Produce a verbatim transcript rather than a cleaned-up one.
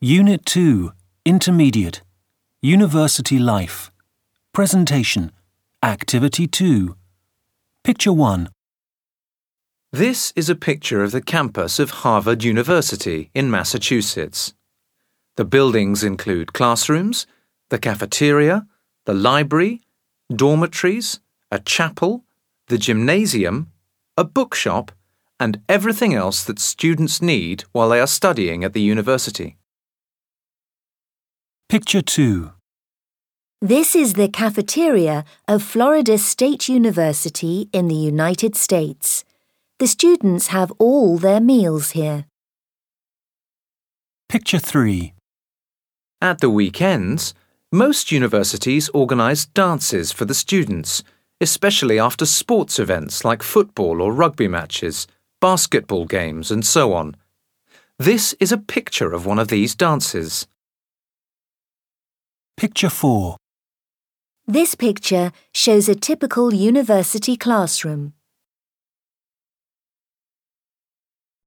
Unit two, Intermediate, University Life. Presentation, Activity two. Picture one. This is a picture of the campus of Harvard University in Massachusetts. The buildings include classrooms, the cafeteria, the library, dormitories, a chapel, the gymnasium, a bookshop, and everything else that students need while they are studying at the university. Picture two. This is the cafeteria of Florida State University in the United States. The students have all their meals here. Picture three. At the weekends, most universities organize dances for the students, especially after sports events like football or rugby matches, basketball games, and so on. This is a picture of one of these dances. Picture four. This picture shows a typical university classroom.